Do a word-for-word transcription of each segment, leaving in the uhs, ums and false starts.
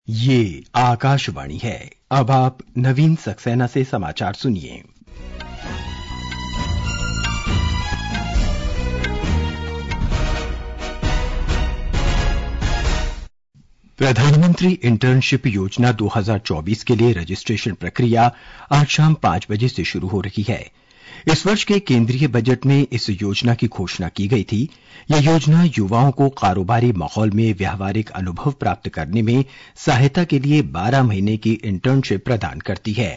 ये आकाशवाणी है। अब आप नवीन सक्सेना से समाचार सुनिए। प्रधानमंत्री इंटर्नशिप योजना दो हज़ार चौबीस के लिए रजिस्ट्रेशन प्रक्रिया आज शाम पांच बजे से शुरू हो रही है। इस वर्ष के केंद्रीय बजट में इस योजना की घोषणा की गई थी। यह योजना युवाओं को कारोबारी माहौल में व्यावहारिक अनुभव प्राप्त करने में सहायता के लिए बारह महीने की इंटर्नशिप प्रदान करती है।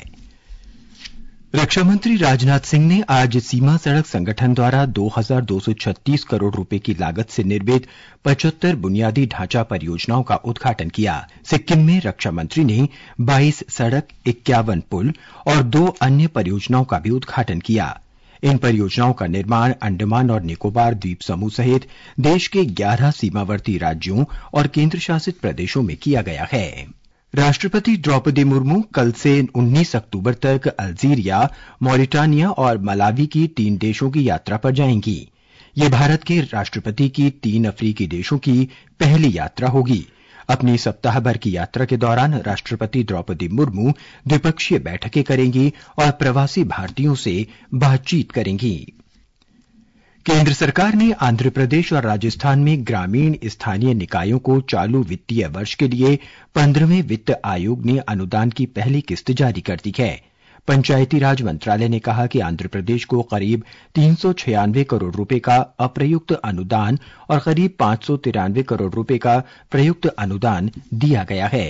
रक्षा मंत्री राजनाथ सिंह ने आज सीमा सड़क संगठन द्वारा दो हज़ार दो सौ छत्तीस करोड़ रुपए की लागत से निर्मित पचहत्तर बुनियादी ढांचा परियोजनाओं का उद्घाटन किया। सिक्किम में रक्षा मंत्री ने बाईस सड़क, इक्यावन पुल और दो अन्य परियोजनाओं का भी उद्घाटन किया। इन परियोजनाओं का निर्माण अंडमान और निकोबार द्वीप समूह सहित देश के ग्यारह सीमावर्ती राज्यों और केंद्र शासित प्रदेशों में किया गया है। राष्ट्रपति द्रौपदी मुर्मू कल से उन्नीस अक्टूबर तक अल्जीरिया, मॉरिटानिया और मलावी की तीन देशों की यात्रा पर जाएंगी। ये भारत के राष्ट्रपति की तीन अफ्रीकी देशों की पहली यात्रा होगी। अपनी सप्ताह भर की यात्रा के दौरान राष्ट्रपति द्रौपदी मुर्मू द्विपक्षीय बैठकें करेंगी और प्रवासी भारतीयों से बातचीत करेंगी। केंद्र सरकार ने आंध्र प्रदेश और राजस्थान में ग्रामीण स्थानीय निकायों को चालू वित्तीय वर्ष के लिए पंद्रहवें वित्त आयोग ने अनुदान की पहली किस्त जारी कर दी है। पंचायती राज मंत्रालय ने कहा कि आंध्र प्रदेश को करीब तीन सौ छियानवे करोड़ रुपए का अप्रयुक्त अनुदान और करीब पांच सौ तिरानवे करोड़ रुपए का प्रयुक्त अनुदान दिया गया है।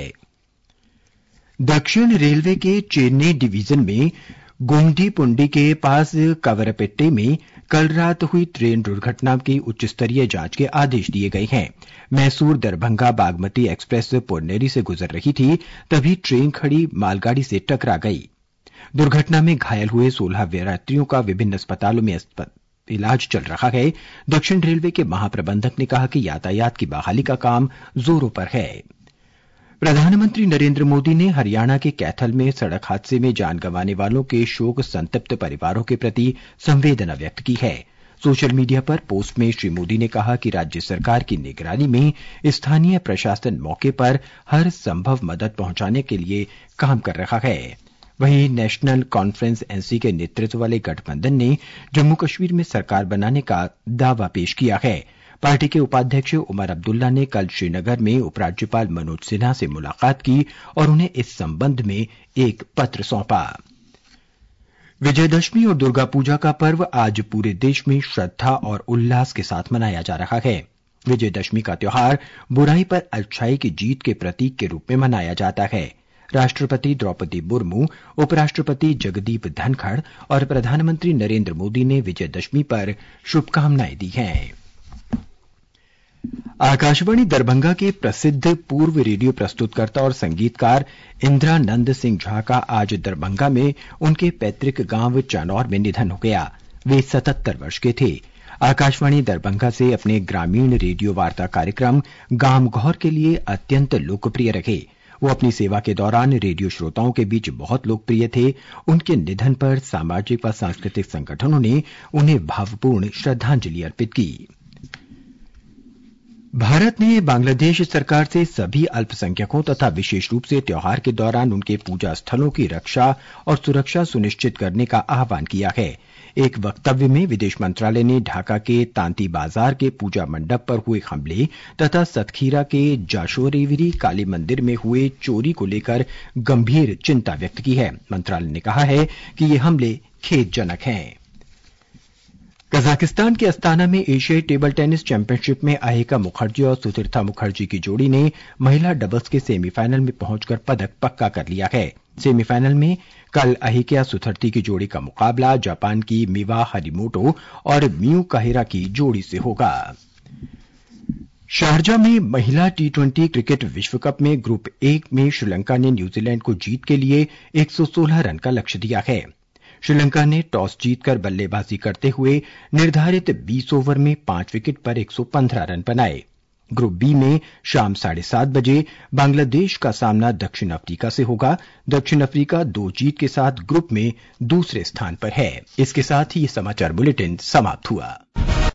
दक्षिण रेलवे के चेन्नई डिवीजन में गोमती पुंडी के पास कवरपेट्टे में कल रात हुई ट्रेन दुर्घटना की उच्च स्तरीय जांच के आदेश दिए गए हैं। मैसूर दरभंगा बागमती एक्सप्रेस पुन्नेरी से गुजर रही थी, तभी ट्रेन खड़ी मालगाड़ी से टकरा गई। दुर्घटना में घायल हुए सोलह यात्रियों का विभिन्न अस्पतालों में इलाज चल रहा है। दक्षिण रेलवे के महाप्रबंधक ने कहा कि यातायात की बहाली का काम जोरों पर है। प्रधानमंत्री नरेंद्र मोदी ने हरियाणा के कैथल में सड़क हादसे में जान गंवाने वालों के शोक संतप्त परिवारों के प्रति संवेदना व्यक्त की है। सोशल मीडिया पर पोस्ट में श्री मोदी ने कहा कि राज्य सरकार की निगरानी में स्थानीय प्रशासन मौके पर हर संभव मदद पहुंचाने के लिए काम कर रहा है। वहीं नेशनल कॉन्फ्रेंस एनसी के नेतृत्व वाले गठबंधन ने जम्मू कश्मीर में सरकार बनाने का दावा पेश किया है। पार्टी के उपाध्यक्ष उमर अब्दुल्ला ने कल श्रीनगर में उपराज्यपाल मनोज सिन्हा से मुलाकात की और उन्हें इस संबंध में एक पत्र सौंपा। विजयदशमी और दुर्गा पूजा का पर्व आज पूरे देश में श्रद्धा और उल्लास के साथ मनाया जा रहा है। विजयदशमी का त्योहार बुराई पर अच्छाई की जीत के प्रतीक के रूप में मनाया जाता है। राष्ट्रपति द्रौपदी मुर्मू, उपराष्ट्रपति जगदीप धनखड़ और प्रधानमंत्री नरेंद्र मोदी ने विजयदशमी पर शुभकामनाएं दी हैं। आकाशवाणी दरभंगा के प्रसिद्ध पूर्व रेडियो प्रस्तुतकर्ता और संगीतकार इंद्रानंद सिंह झा का आज दरभंगा में उनके पैतृक गांव चानौर में निधन हो गया। वे सतहत्तर वर्ष के थे। आकाशवाणी दरभंगा से अपने ग्रामीण रेडियो वार्ता कार्यक्रम गांव घौर के लिए अत्यंत लोकप्रिय रहे। वो अपनी सेवा के दौरान रेडियो श्रोताओं के बीच बहुत लोकप्रिय थे। उनके निधन पर सामाजिक व सांस्कृतिक संगठनों ने उन्हें भावपूर्ण श्रद्धांजलि अर्पित की। भारत ने बांग्लादेश सरकार से सभी अल्पसंख्यकों तथा विशेष रूप से त्योहार के दौरान उनके पूजा स्थलों की रक्षा और सुरक्षा सुनिश्चित करने का आह्वान किया है। एक वक्तव्य में विदेश मंत्रालय ने ढाका के तांती बाजार के पूजा मंडप पर हुए हमले तथा सतखीरा के जाशोरेवरी काली मंदिर में हुए चोरी को लेकर गंभीर चिंता व्यक्त की है। मंत्रालय ने कहा है कि ये हमले खेदजनक हैं। कजाकिस्तान के अस्ताना में एशियाई टेबल टेनिस चैंपियनशिप में अहिका मुखर्जी और सुतीर्था मुखर्जी की जोड़ी ने महिला डबल्स के सेमीफाइनल में पहुंचकर पदक पक्का कर लिया है। सेमीफाइनल में कल अहिका सुथर्ती की जोड़ी का मुकाबला जापान की मिवा हरिमोटो और मियू काहिरा की जोड़ी से होगा। शारजा में महिला टी ट्वेंटी क्रिकेट विश्व कप में ग्रुप एक में श्रीलंका ने न्यूजीलैंड को जीत के लिए एक सौ सोलह रन का लक्ष्य दिया है। श्रीलंका ने टॉस जीतकर बल्लेबाजी करते हुए निर्धारित बीस ओवर में पांच विकेट पर एक सौ पंद्रह रन बनाए। ग्रुप बी में शाम साढ़े सात बजे बांग्लादेश का सामना दक्षिण अफ्रीका से होगा। दक्षिण अफ्रीका दो जीत के साथ ग्रुप में दूसरे स्थान पर है। इसके साथ ही ये समाचार बुलेटिन समाप्त हुआ।